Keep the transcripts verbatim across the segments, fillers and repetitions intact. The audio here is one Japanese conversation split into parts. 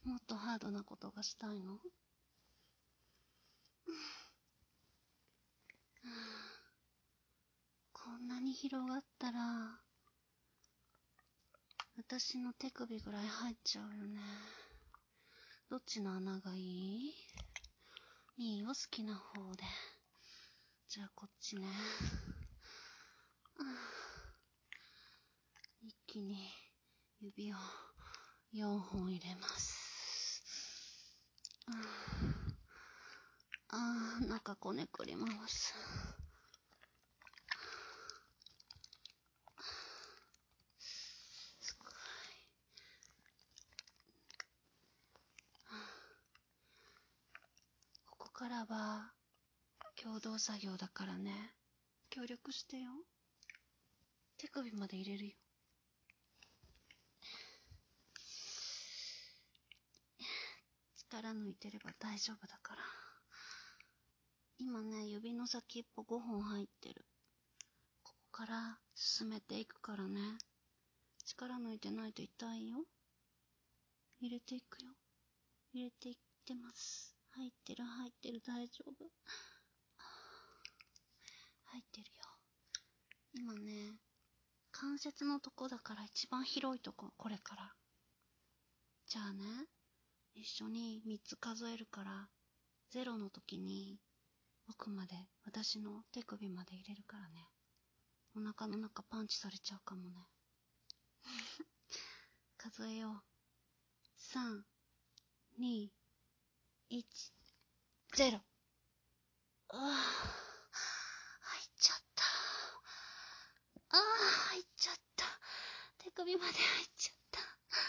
もっとハードなことがしたいの？こんなに広がったら私の手首ぐらい入っちゃうよね。どっちの穴がいい？いいよ、好きな方で。じゃあこっちね。一気に指をよんほん入れます。あー、中こねくり回す。すごい。ここからは共同作業だからね。協力してよ。手首まで入れるよ。力抜いてれば大丈夫だから。今ね、指の先っぽごほん入ってる。ここから進めていくからね。力抜いてないと痛いよ。入れていくよ。入れていってます。入ってる入ってる、大丈夫。入ってるよ。今ね、関節のとこだから一番広いとこ、これから。じゃあね、一緒にみっつ数えるから、ゼロの時に奥まで、私の手首まで入れるからね。お腹の中パンチされちゃうかもね。数えよう。さん、に、いち、ゼロ。ああ、入っちゃった。ああ、入っちゃった。手首まで入っちゃった。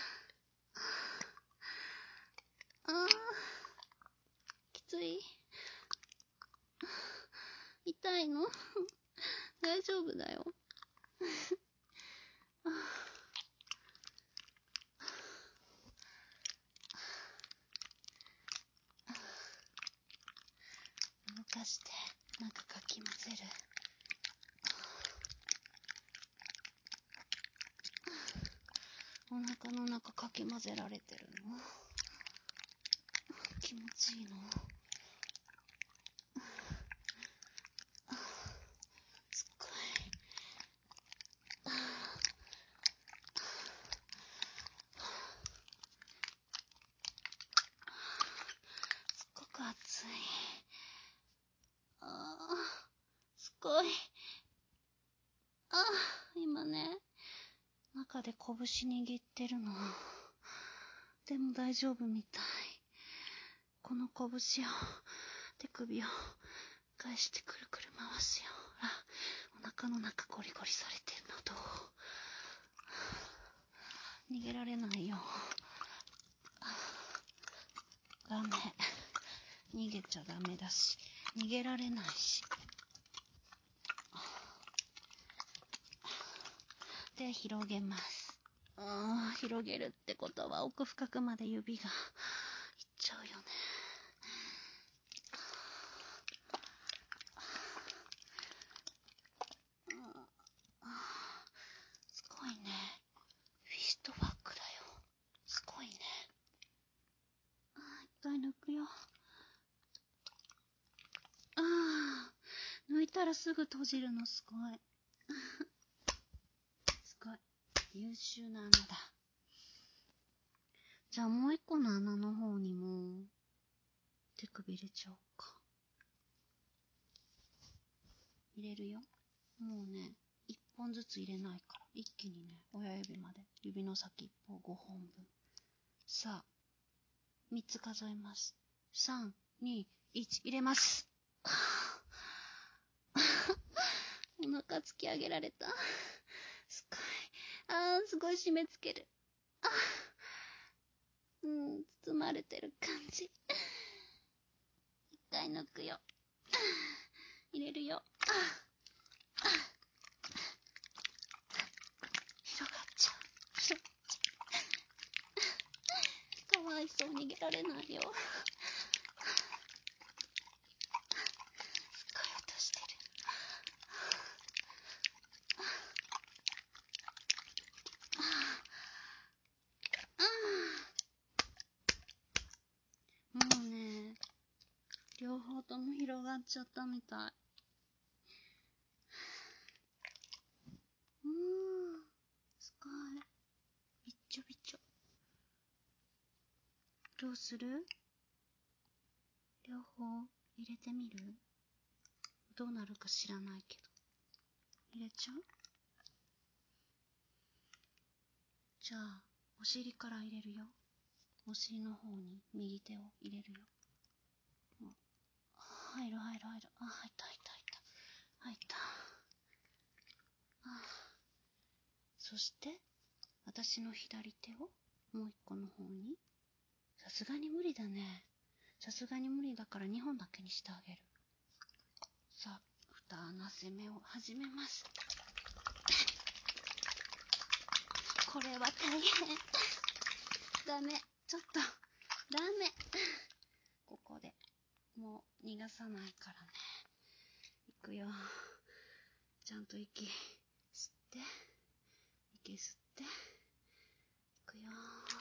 ああ、きつい。痛いの？大丈夫だよ。動かして中かき混ぜる。お腹の中かき混ぜられてるの？気持ちいいの？すっごい。すっごく熱い。ああ、すごい。ああ、今ね、中で拳握ってるの。でも大丈夫みたい。この拳を、手首を返してくるくる回すよ。ほら、お腹の中ゴリゴリされてんのどう？逃げられないよ。ダメ。逃げちゃダメだし、逃げられないし。で、広げます。うん、広げるってことは奥深くまで指がいっちゃうよね。すごいね。フィストバックだよ。すごいね。あー、一回抜くよ。あー、抜いたらすぐ閉じるのすごい。すごい。優秀な穴だ。じゃあもう一個の穴の方にも手首入れちゃおうか。入れるよ。もうね、一本ずつ入れないから。一気にね、親指まで。指の先っぽごほんぶん。さあ、三つ数えます。三、二、一、入れます。お腹突き上げられた。すごい。あー、すごい締め付ける。あー、うん、包まれてる感じ。一回抜くよ。入れるよ。広がっちゃう。広がっちゃう。かわいそう、逃げられないよ。すっごい音してる。 がっちゃったみたい。うーん、すごい。びっちょびちょ。どうする？両方入れてみる？どうなるか知らないけど。入れちゃう？じゃあ、お尻から入れるよ。お尻の方に右手を入れるよ。入る入る入る。あ、入った入った入った。入った。あ、そして、私の左手をもう一個の方に。さすがに無理だね。さすがに無理だからにほんだけにしてあげる。さあ、二穴攻めを始めます。これは大変。ダメ。ちょっと、ダメ。ここで。もう逃がさないからね。いくよ。ちゃんと息吸って、息吸って、いくよ。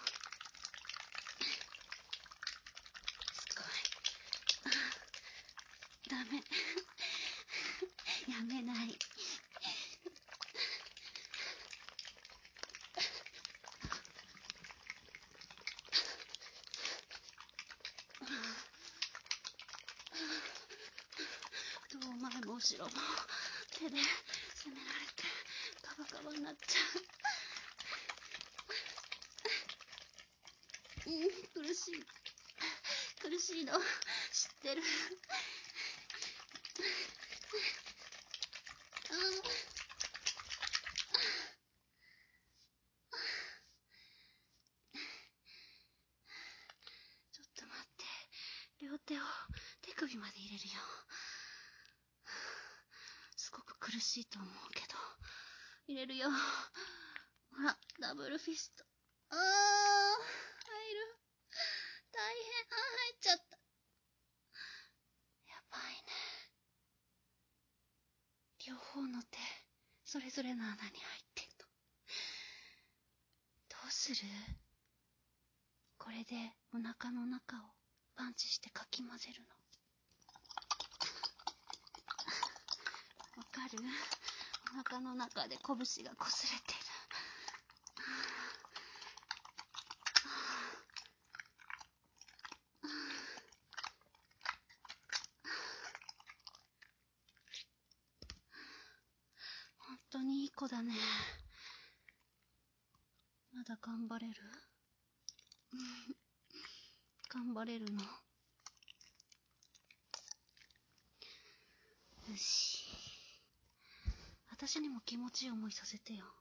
すごい。ダメ。やめない。どう前も後ろも手で攻められてガバガバになっちゃう。うん、苦しい。苦しいの知ってる。あちょっと待って。両手を手首まで入れるよ。すごく苦しいと思うけど。入れるよ。ほら、ダブルフィスト。あー、入る。大変。あー、入っちゃった。やばいね。両方の手、それぞれの穴に入ってんの。どうする？これでお腹の中をパンチしてかき混ぜるの。わかる？お腹の中で拳が擦れてる。本当にいい子だね。まだ頑張れる？頑張れるの？よし。私にも気持ちいい思いさせてよ。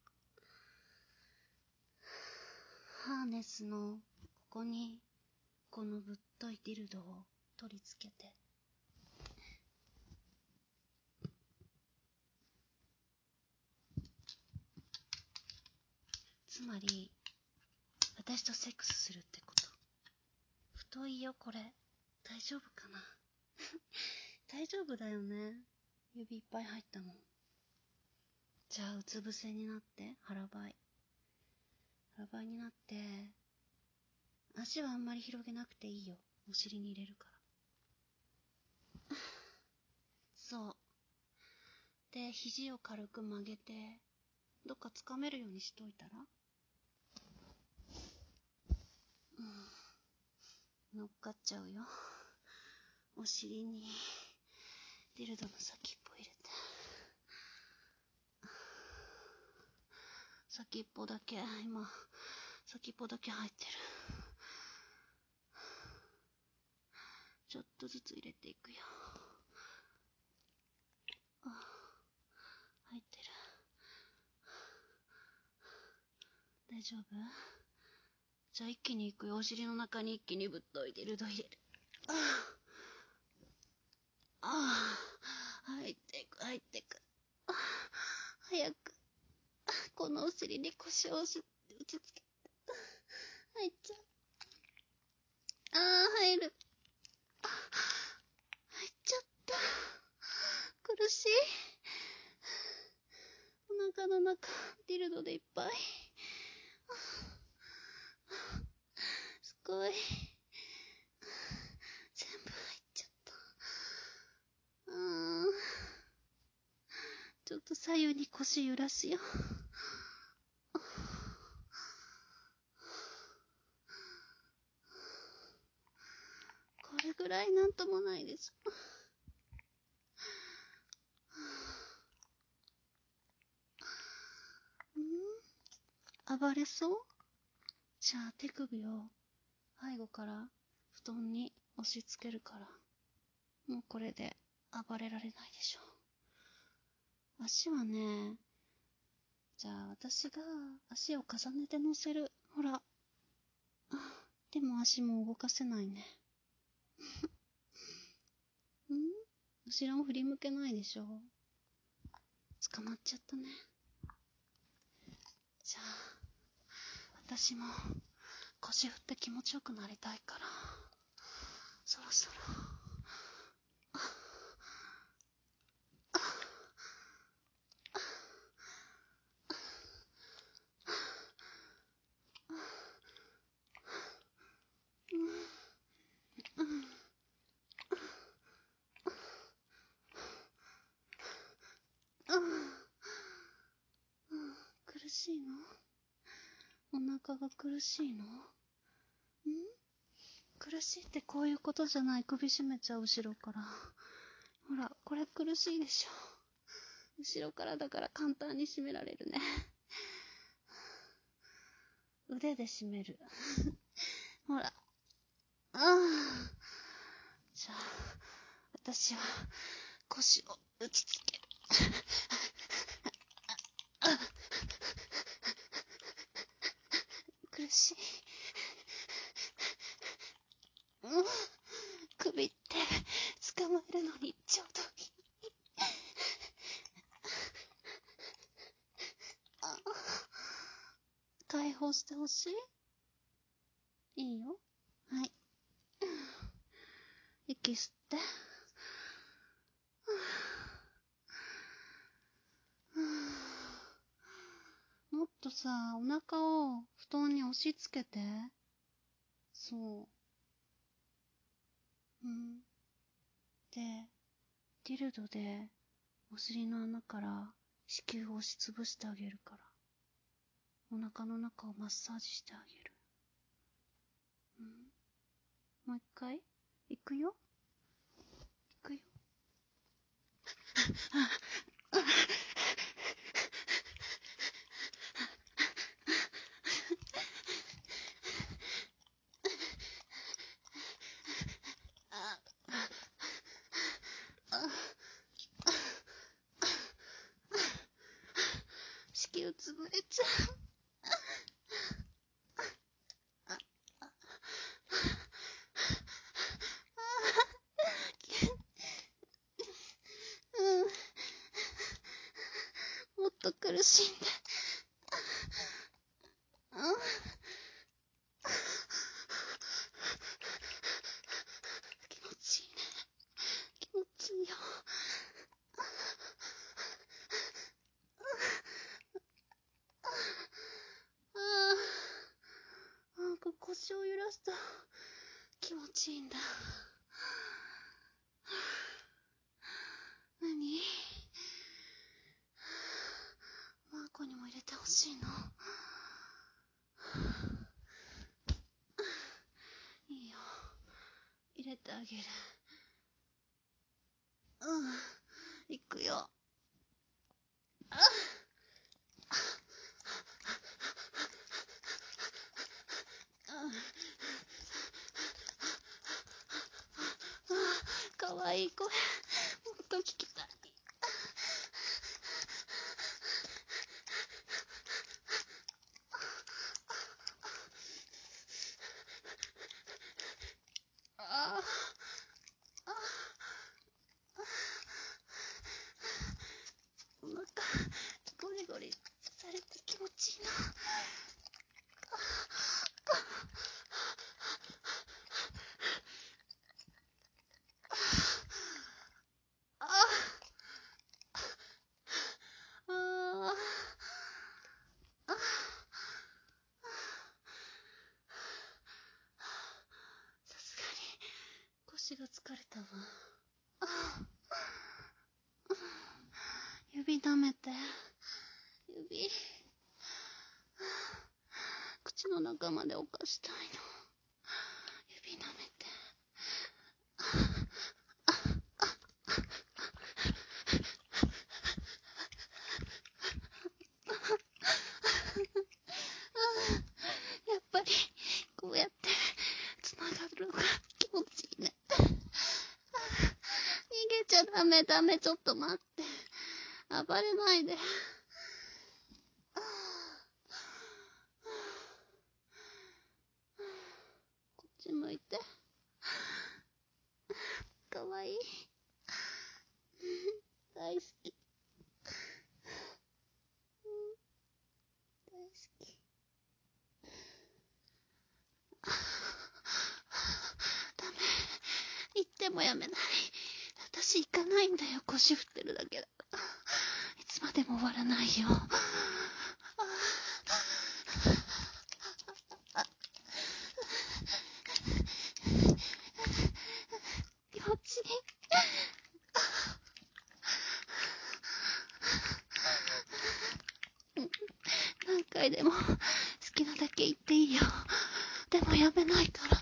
ハーネスのここにこのぶっといディルドを取り付けて。つまり私とセックスするってこと。太いよこれ。大丈夫かな？大丈夫だよね。指いっぱい入ったもん。じゃあうつ伏せになって腹ばい。腹ばいになって、足はあんまり広げなくていいよ。お尻に入れるから。そう。で、肘を軽く曲げて、どっか掴めるようにしといたら？うん。乗っかっちゃうよ。お尻に、ディルドの先っぽ入れて。先っぽだけ、今、先っぽだけ入ってる。ちょっとずつ入れていくよ。あ、入ってる。大丈夫？じゃあ一気にいくよ。お尻の中に一気にぶっといディルド入れる。ああ、ああ、入っていく、入っていく。ああ、早く。このお尻に腰を押し、打ちつけて。入っちゃう。ああ、入る。あ、入っちゃった。苦しい。お腹の中、ディルドでいっぱい。すごい。全部入っちゃった。 左右に腰揺らすよ。これぐらいなんともないでしょ。ん？暴れそう？じゃあ手首を背後から布団に押し付けるから、もうこれで暴れられないでしょ。足はね、じゃあ私が足を重ねて乗せる。ほら。でも足も動かせないね。ん？後ろも振り向けないでしょ。捕まっちゃったね。じゃあ私も腰振って気持ちよくなりたいから、そろそろ苦しいの？お腹が苦しいの？ん？苦しいってこういうことじゃない。首絞めちゃう、後ろから。ほら、これ苦しいでしょ。後ろからだから簡単に締められるね。腕で締める。ほら。ああ。じゃあ、私は腰を打ちつける。苦しい。うん。首って捕まえるのにちょうどいい。あ、解放してほしい？いいよ。はい。息吸って。もっとさ、お腹を布団に押し付けて。そう。うん。で、ディルドでお尻の穴から子宮を押しつぶしてあげるから。お腹の中をマッサージしてあげる。うん。もう一回行くよ。行くよ。子宮潰れちゃう。うん。もっと苦しんで。うん。気持ちいいね。気持ちいいよ。ああ、なんか腰を揺らすと気持ちいいんだ。何？マーコにも入れてほしいの？いいよ。入れてあげる。うん。行くよ。ああ、かわいい声。もっと聞きたい。ああ、ああ、お腹ゴリゴリされて気持ちいいな。ああ、ああ、さすがに腰が疲れたわ。ああ、指指舐めて。指。口の中までおかしたいの。指舐めて。やっぱり、こうやって、つながるのが気持ちいいね。逃げちゃダメダメ、ちょっと待って。暴れないで。こっち向いて。かわいい。大好き。大好き。ダメ。言ってもやめない。私行かないんだよ。腰振ってるだけだ。いつまでも終わらないよ。気持ちいい。何回でも好きなだけ言っていいよ。でもやめないから。